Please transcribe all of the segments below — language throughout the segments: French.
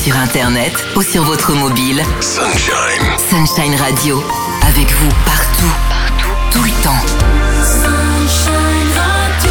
sur internet ou sur votre mobile. Sunshine. Sunshine Radio, avec vous partout, tout le temps. Sunshine Radio.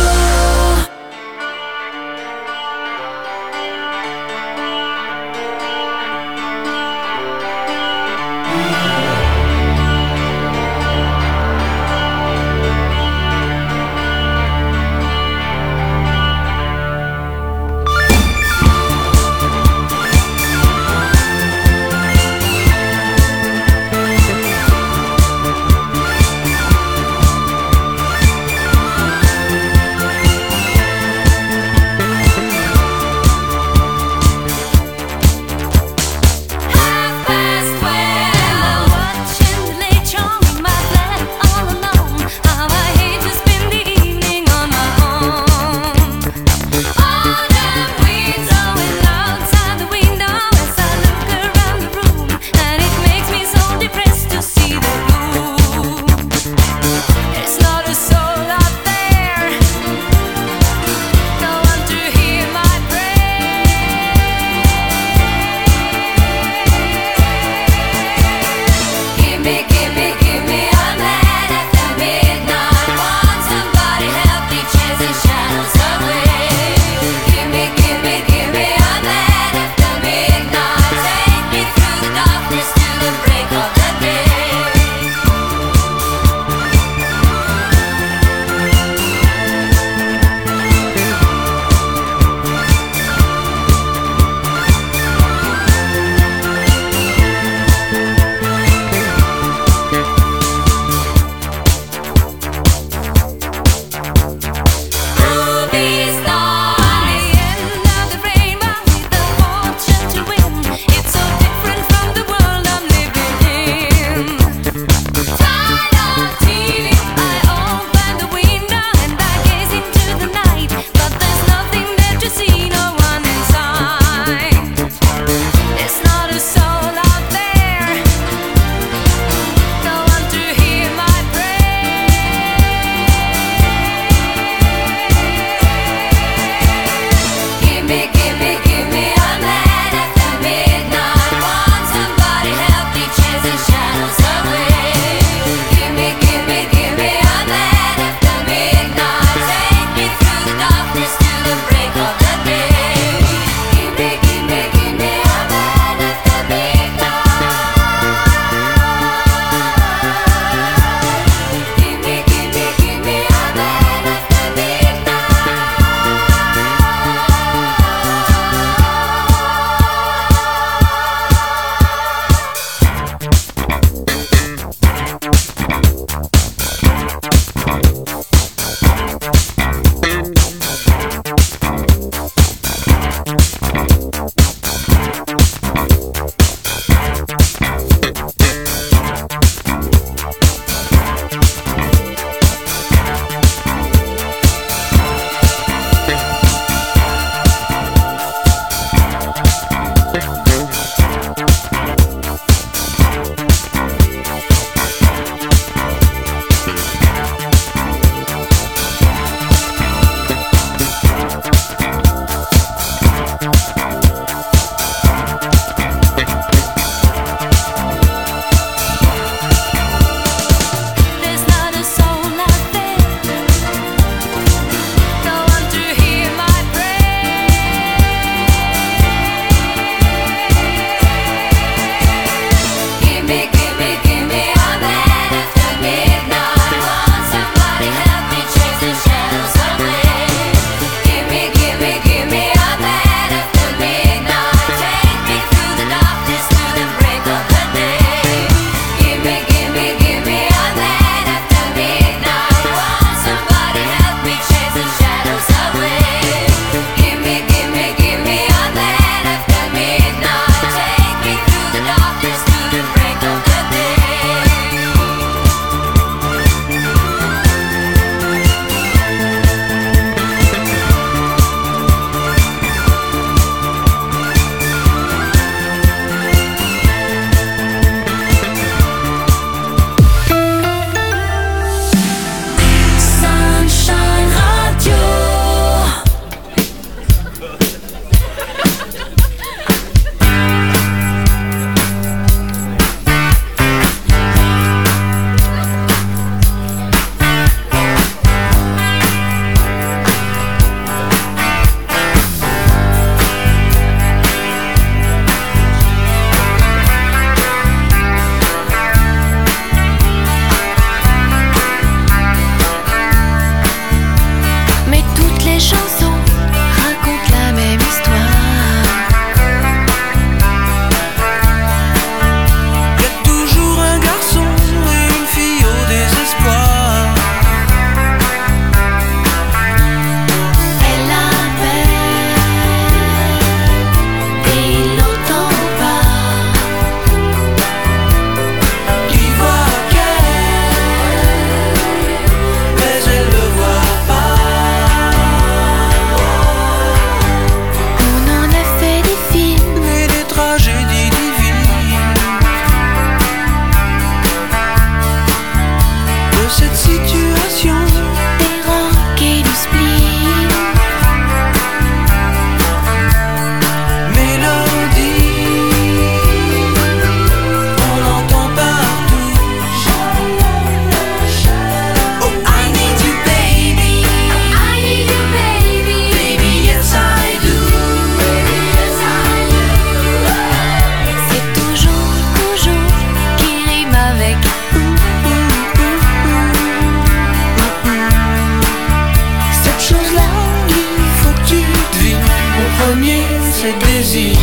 c'est désir.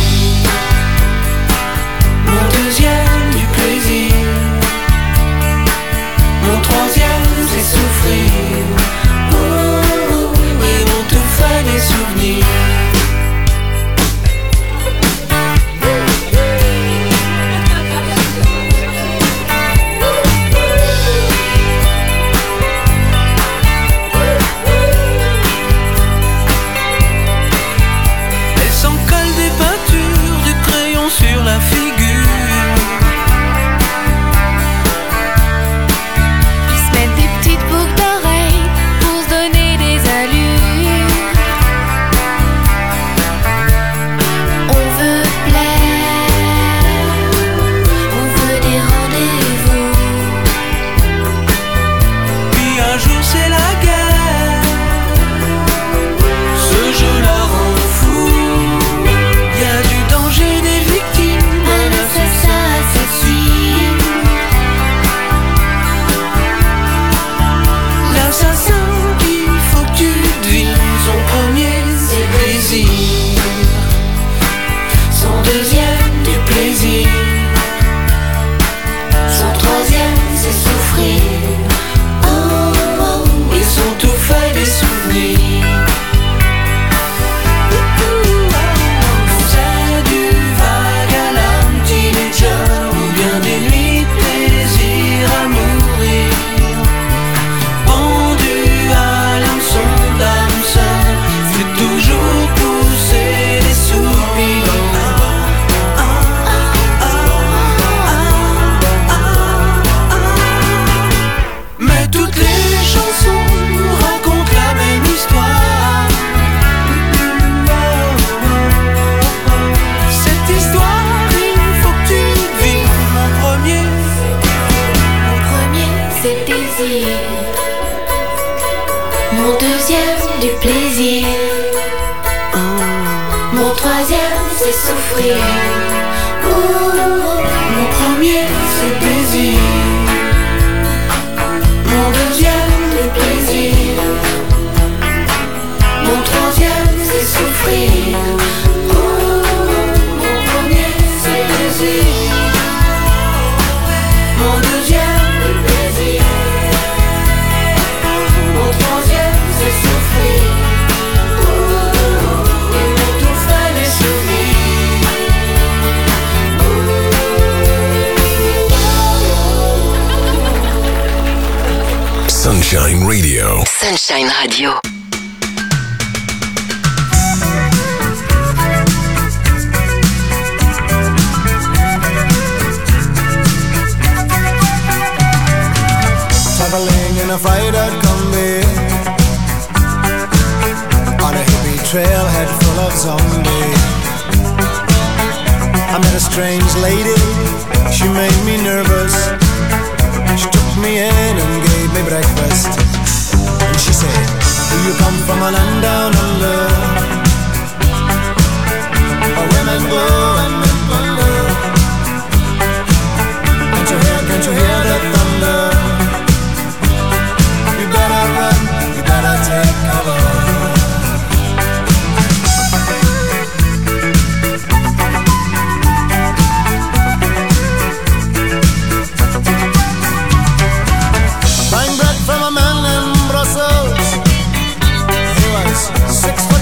Mon deuxième du plaisir. Mon troisième c'est souffrir. Oh, oh, et mon tout fait des souvenirs. Sur la figure, ils se mettent des petites boucles d'oreilles pour se donner des allures. On veut plaire, on veut des rendez-vous. Puis un jour c'est la guerre, ce jeu la rend fou. Y a du danger, des victimes, Un assassin assassine. l'assassin qu'il faut que tu devines. Son premier c'est plaisir, son deuxième du plaisir, son troisième c'est souffrir. Oh, oh, et son tout fait des souvenirs. C'est du vague à l'âme teenager, ou bien des nuits de plaisir à mourir. Pendu à l'hameçon d'âme sœur, c'est toujours pousser des soupirs. Mais toutes les chansons racontent la même histoire. Cette histoire, il faut que tu devines. Mon premier, Mon premier c'est désir. Mon deuxième du plaisir. Mon troisième c'est souffrir. mon premier c'est plaisir. Mon deuxième du plaisir. Mon troisième c'est souffrir. Mon premier c'est plaisir. Mon deuxième du plaisir. Mon troisième c'est souffrir. Et mon tout fait des souvenirs. Sunshine Radio. Sunshine Radio. Traveling in a freighter combi on a hippie trailhead full of zombies. I met a strange lady, she made me nervous. She took me in and gave me breakfast. And she said, do you come from a land down under, where women go and men wonder? Can't you hear the thunder? You better run, you better take cover. Buying bread from a man in Brussels. He was 6 foot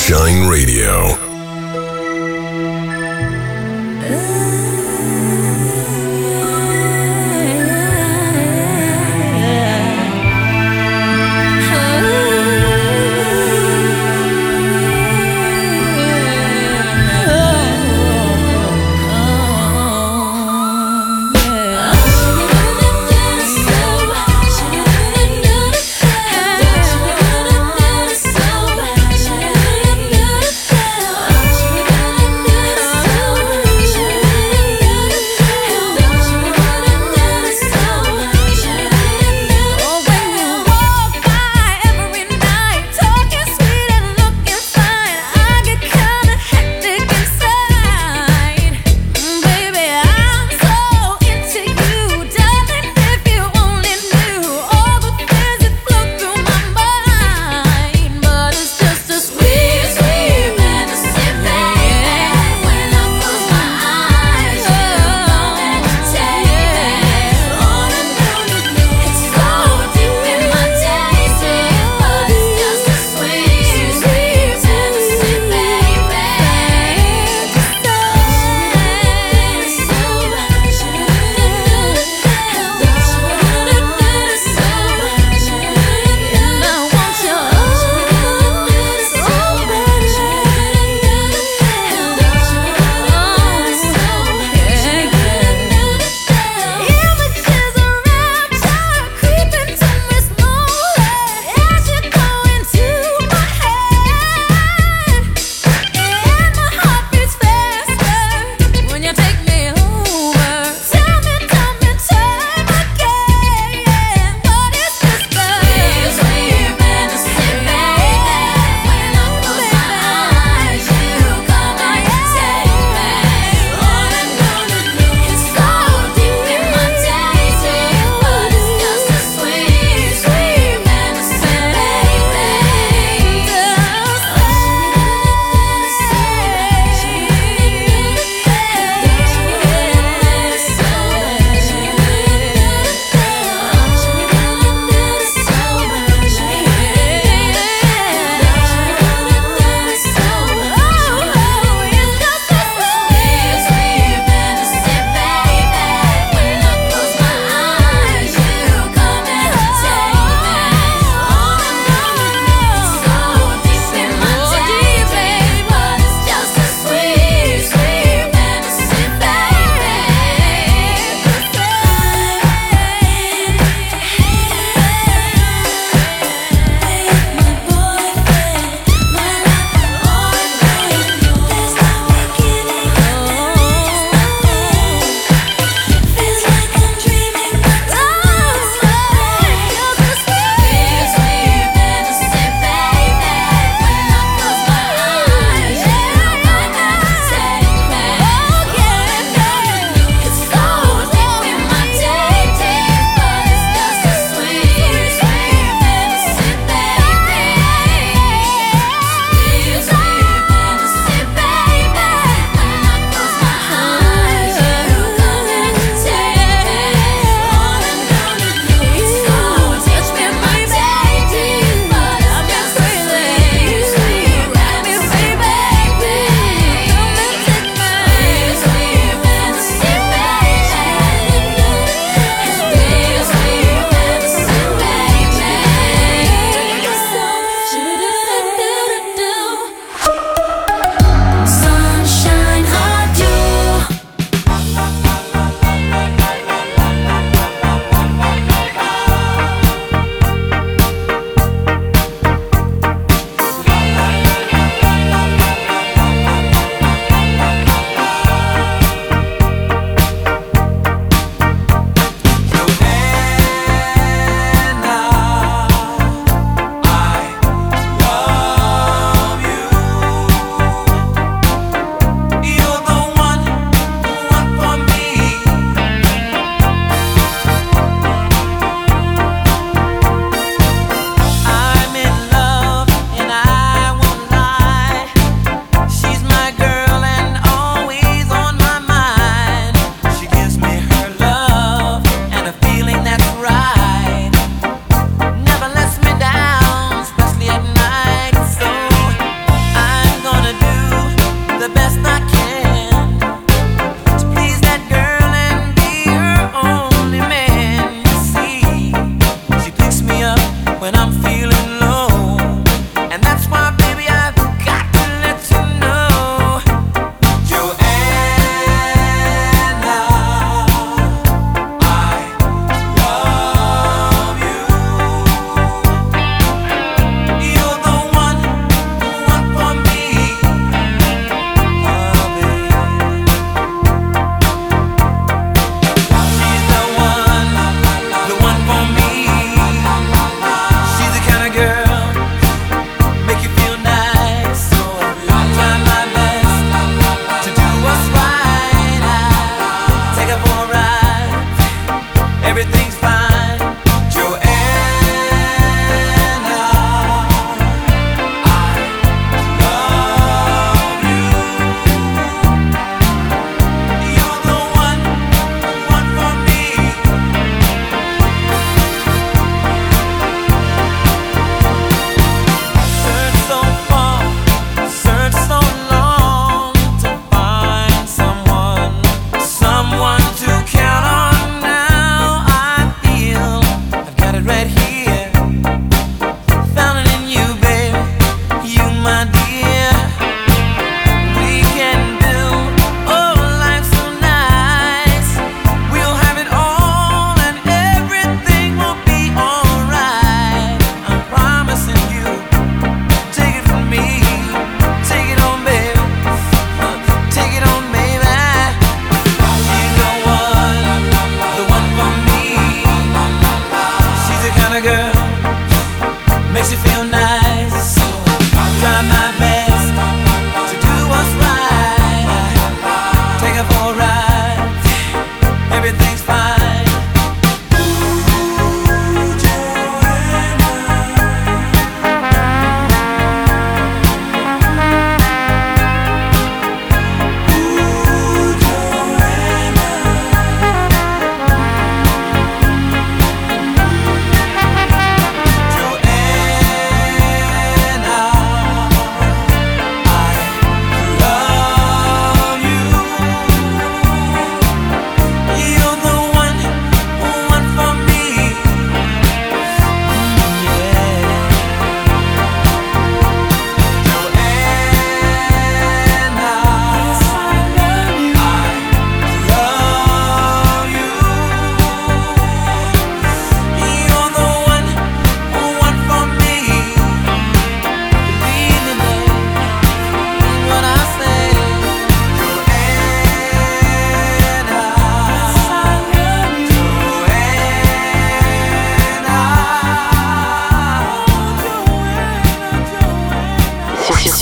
Sunshine Radio. Oh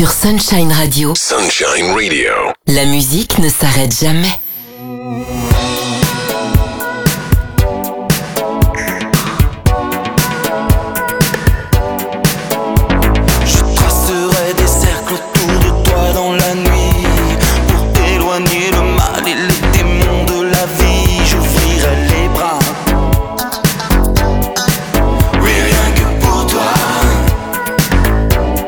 Sur Sunshine Radio. Sunshine Radio. La musique ne s'arrête jamais. Je tracerai des cercles autour de toi dans la nuit pour éloigner le mal et les démons de la vie. J'ouvrirai les bras. Oui, rien que pour toi.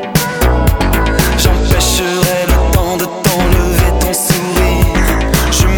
J'empêcherai le temps de t'enlever ton sourire. Je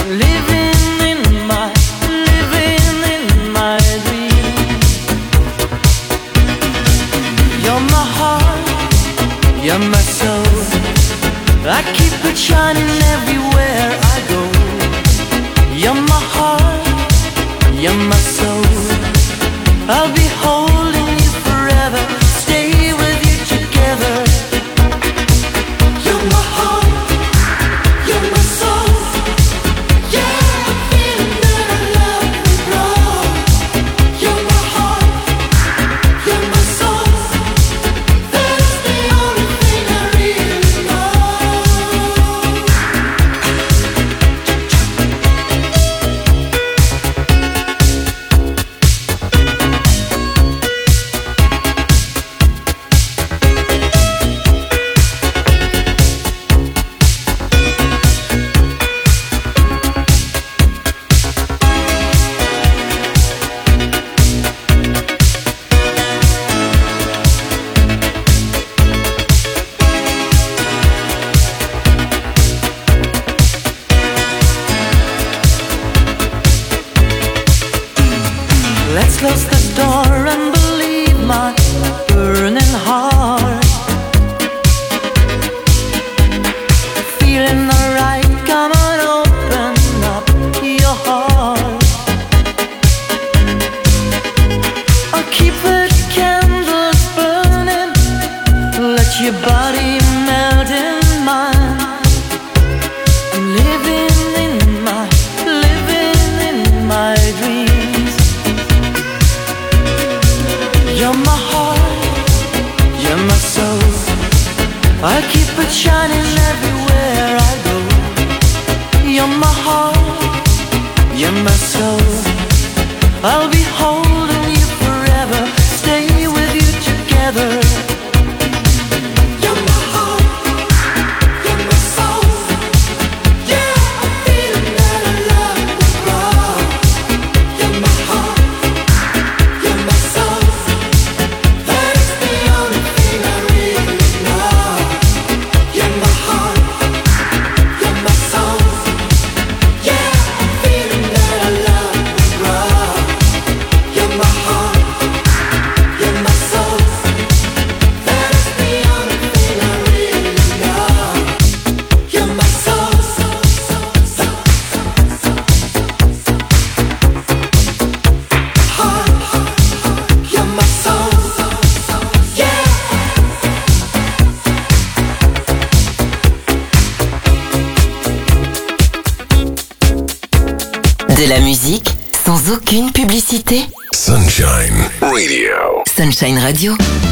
You're my soul. I keep it shining everywhere I go. You're my heart, you're my soul. I'll be holding you forever, stay with you together. You're my heart, you're my soul. Yeah, I'm feeling that I love you wrong. You're my heart, you're my soul. That's the only thing I really know. Let's close the door and believe my burning heart. Feeling alright, come on, open up your heart. I'll keep the candles burning, let your body melt in mine. I'm living in my dreams. You're my heart, you're my soul. I keep it shining everywhere I go. You're my heart, you're my soul. I'll be holding you forever, stay with you together. You're my heart, you're my soul. Yeah, I'm feeling that I love you wrong. You're my heart, you're my soul. That's the only thing I really know. You're my heart, you're my soul. Yeah, I'm feeling that I love you wrong. You're my heart, you're my soul. That's the only thing I really know. You're my soul. Heart, you're my soul. Yeah. De la musique sans aucune publicité. Sunshine Radio. Sunshine Radio.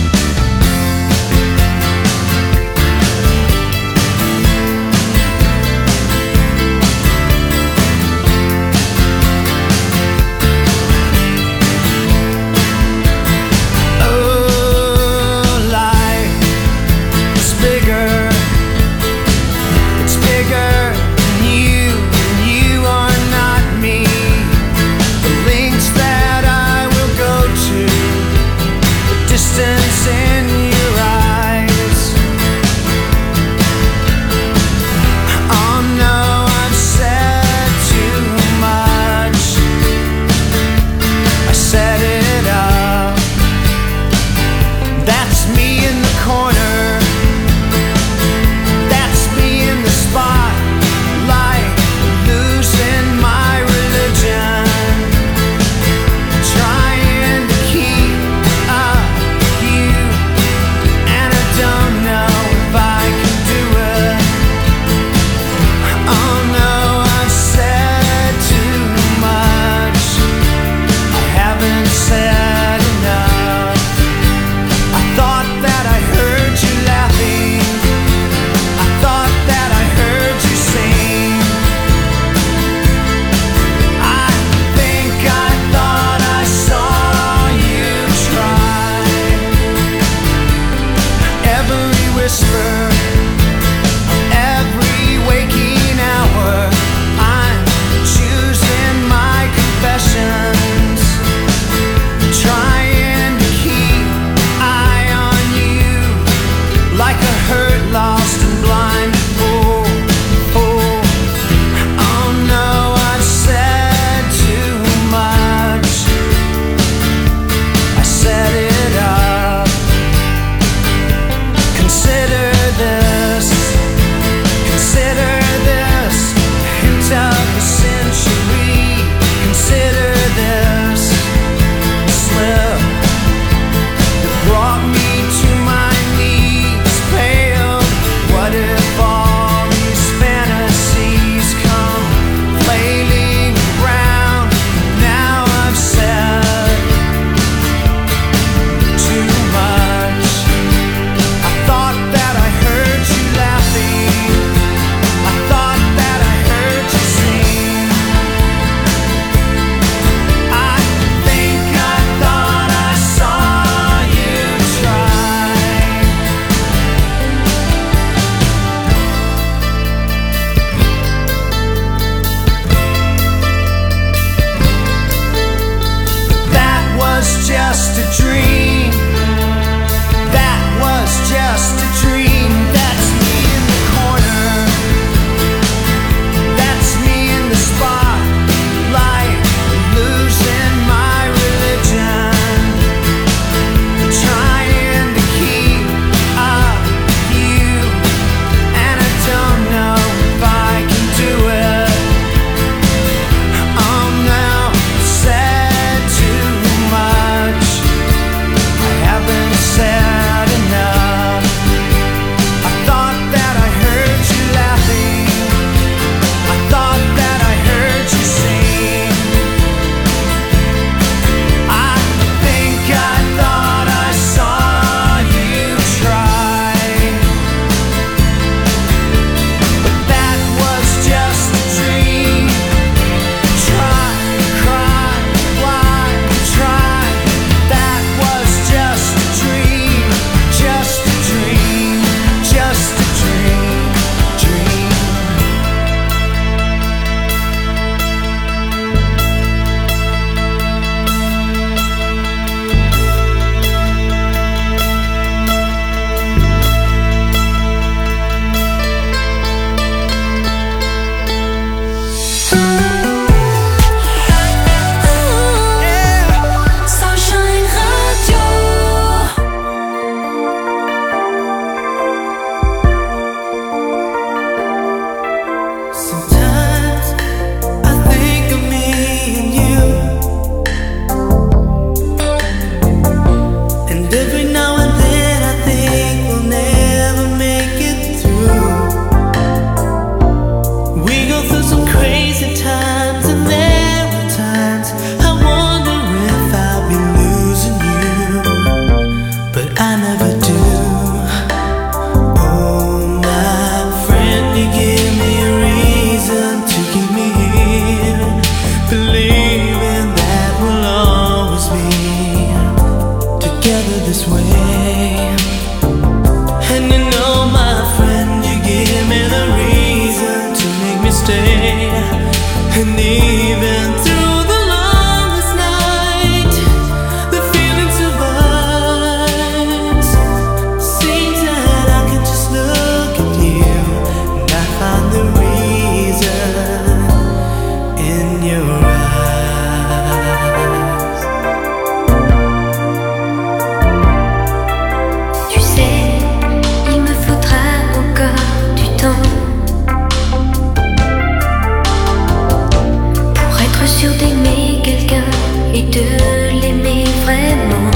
Oh, life is bigger. It's bigger than you, and you are not me. The lengths that I will go to, the distance Sunshine Radio. Sometimes I think of me and you, and every now and then I think we'll never make it through. We go through some crazy times, and there are times I wonder if I'll be losing you, but I never do. Oh, my friend, you give me a reason to keep me here, believing that we'll always be together this way. And you know, my friend, you give me the reason to make me stay. And even through the longest night, the feeling survives. Seems that I can just look at you, and I find the reason in your eyes. Tu sais, il me faudra encore du temps pour être sûr d'aimer quelqu'un et de l'aimer vraiment.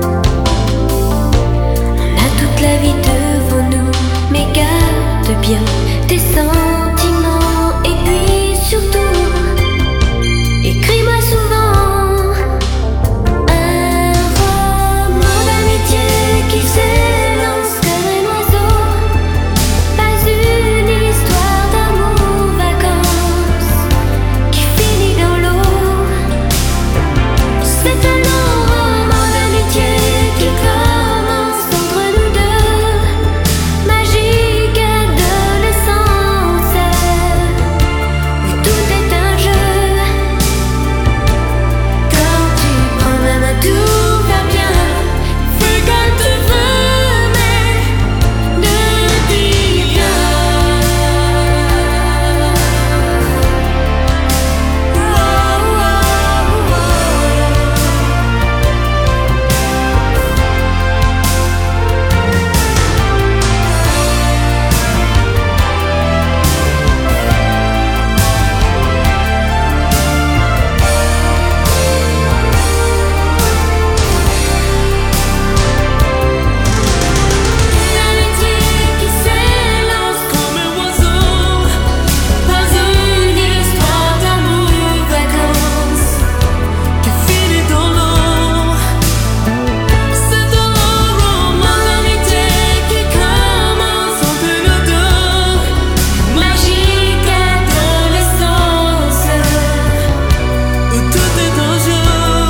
On a toute la vie devant nous, mais garde bien tes sentiments. Et puis surtout, écris-moi souvent un roman d'amitié qui s'élance comme un oiseau. Pas une histoire d'amour vacances qui finit dans l'eau. C'est un long roman d'amitié qui commence entre nous deux. Magique adolescence, où tout est un jeu. Quand tu prends ma main, tout va bien. Fais comme tu veux, mais ne dis rien. L'amitié qui s'élance comme un oiseau. Pas une histoire d'amour vacances qui finit dans l'eau. C'est un long roman d'amitié qui commence entre nous deux. Magique adolescence, où tout est en jeu.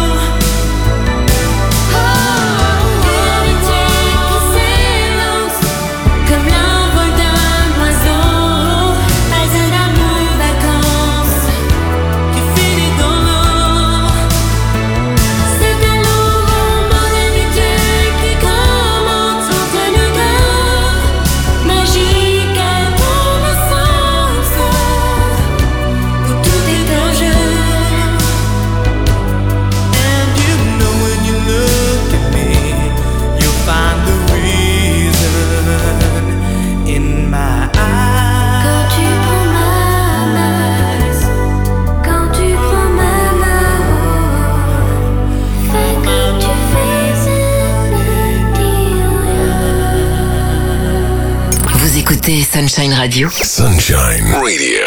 L'amitié qui s'élance comme l'envol d'un oiseau. Pas un amour vacances qui finit dans l'eau. C'est un long roman d'amitié qui commence entre nous deux. Magique adolescence, où tout est en jeu. And you know, when you look at me, you'll find the reason in my Quand tu eyes. prends ma main, quand tu prends ma main, fais comme tu fais, ne dis rien. Vous écoutez Sunshine Radio. Sunshine Radio.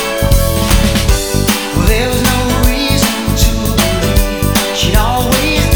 There's no reason to believe she'd always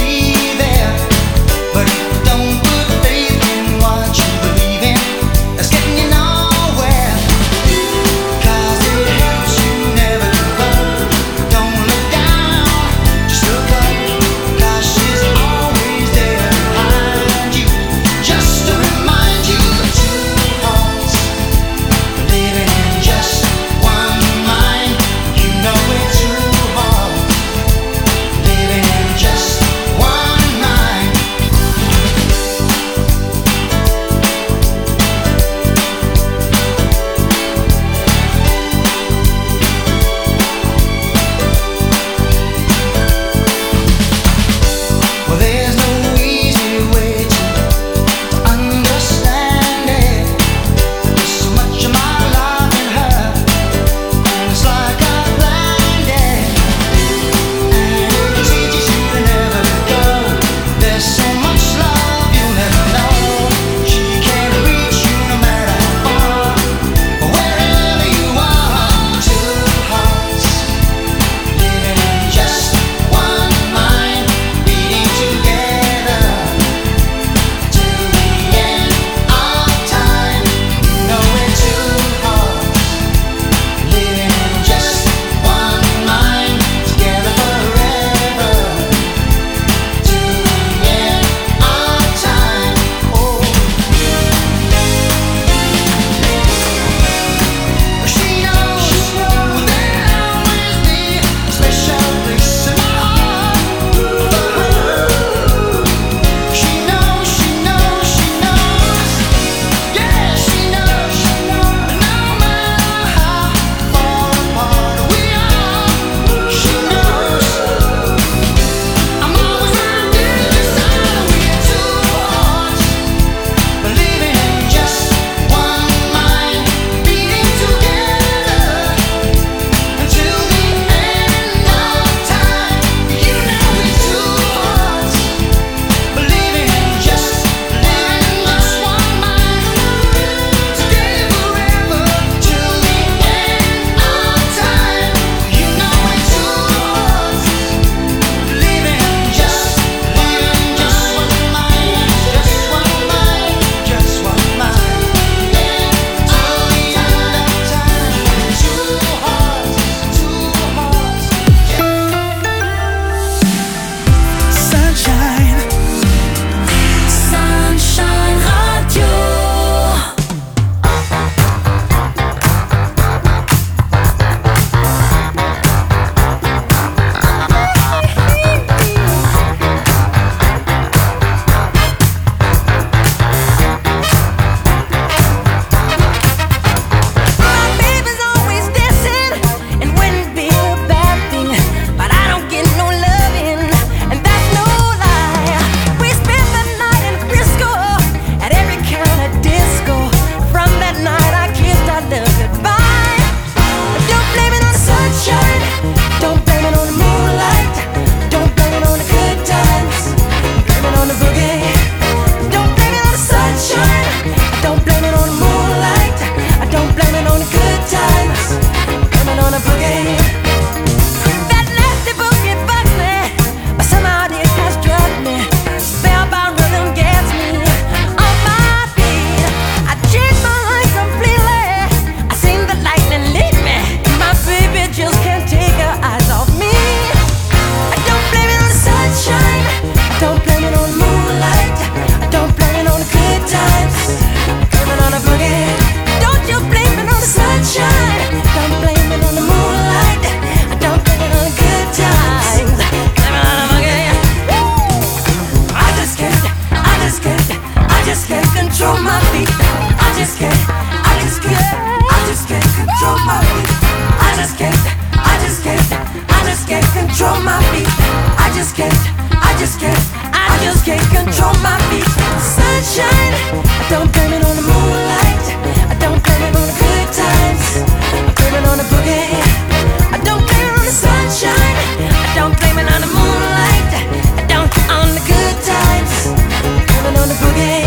can't control my feet. Sunshine, I don't blame it on the moonlight. I don't blame it on the good times. I blame it on the boogie. I don't blame it on the sunshine. I don't blame it on the moonlight. I don't on the good times. I blame it on the boogie.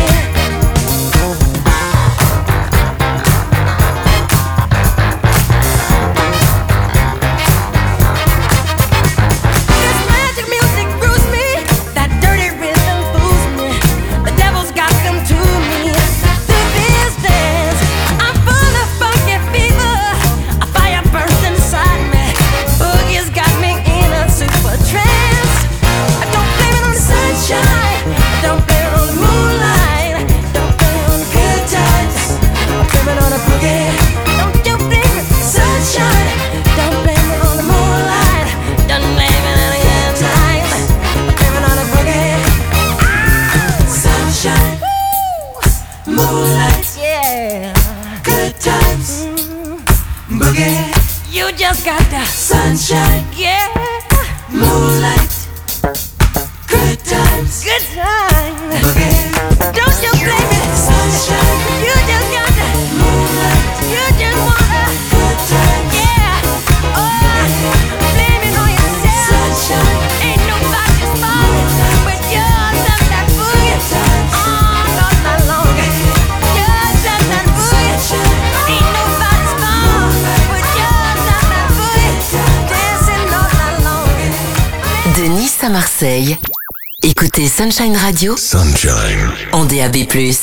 You just got the sunshine, yeah. Moonlight, good times, boogie. Don't you blame it, sunshine. You just got the moonlight. You just want the good times, yeah. Oh, blame it on yourself, sunshine. Ain't nobody's fault but yours and that boogie. All night long, yours and that boogie. Ain't nobody's fault but yours and that boogie. Dancing all night long. De Nice à Marseille, écoutez Sunshine Radio Sunshine. en DAB+.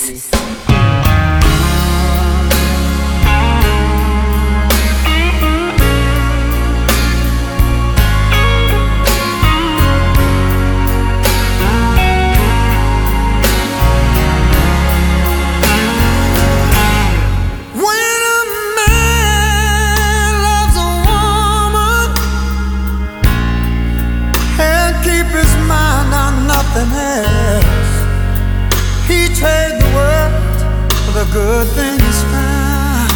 He trade the world for the good things found.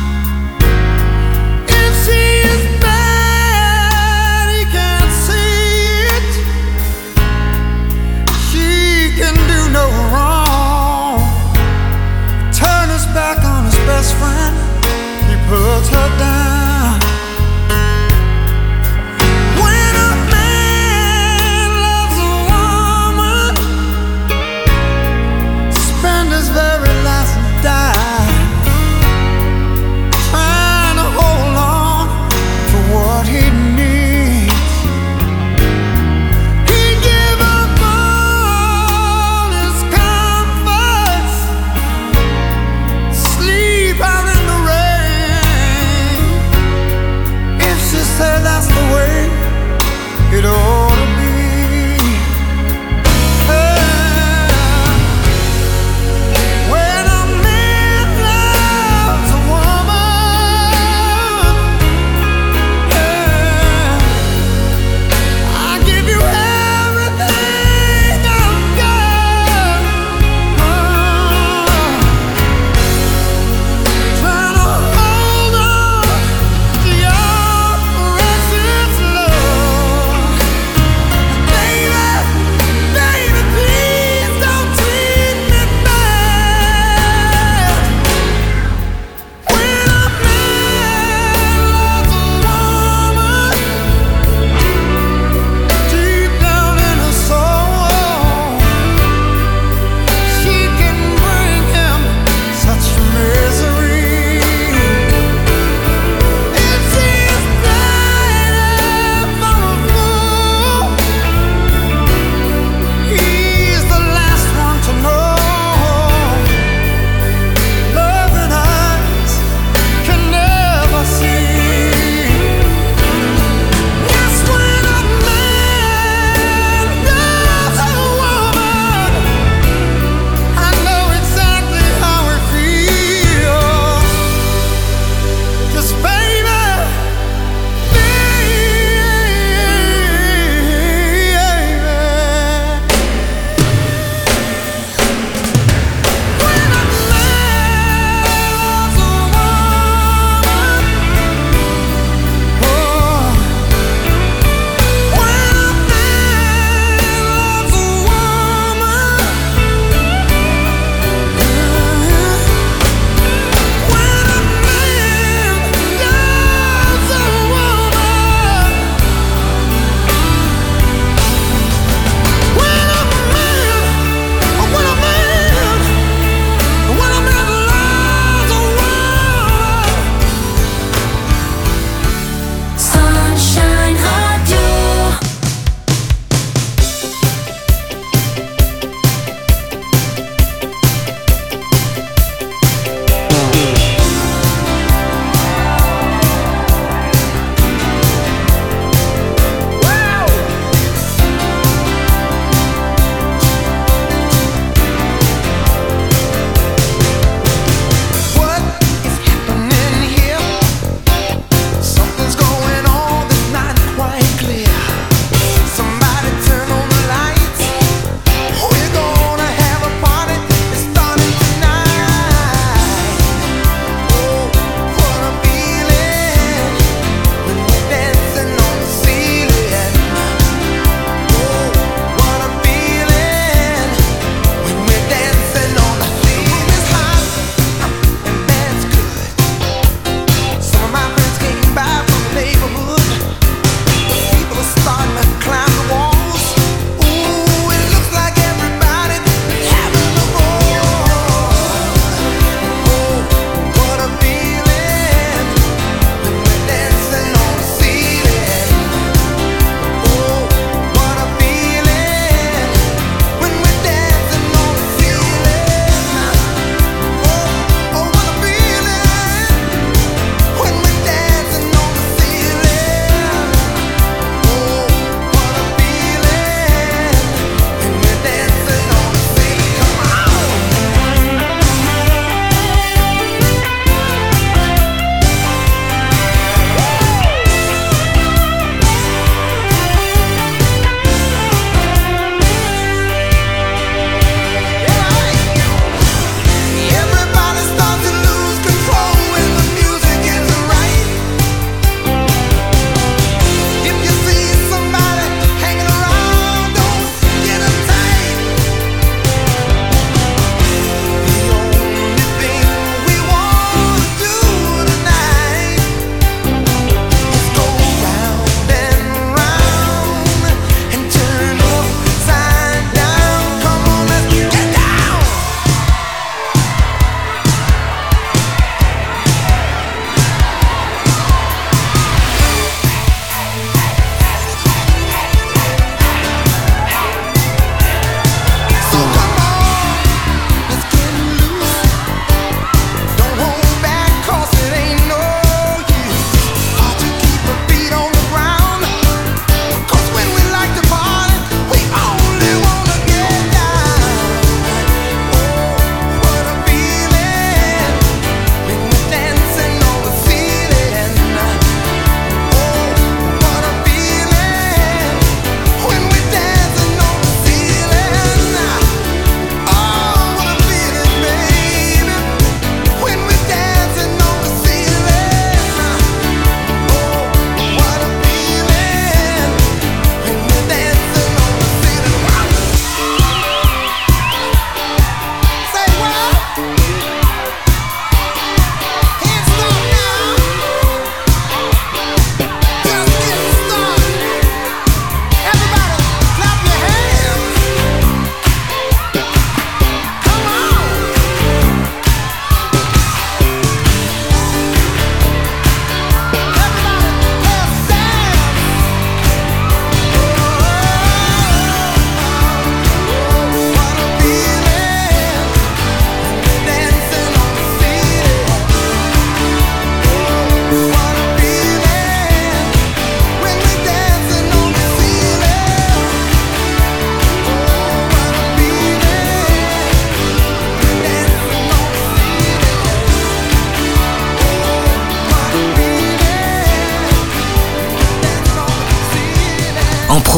If she is bad, he can't see it. She can do no wrong. Turn his back on his best friend, he puts her down. Very last die.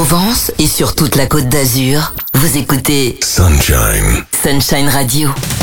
Provence et sur toute la Côte d'Azur, vous écoutez Sunshine. Sunshine Radio.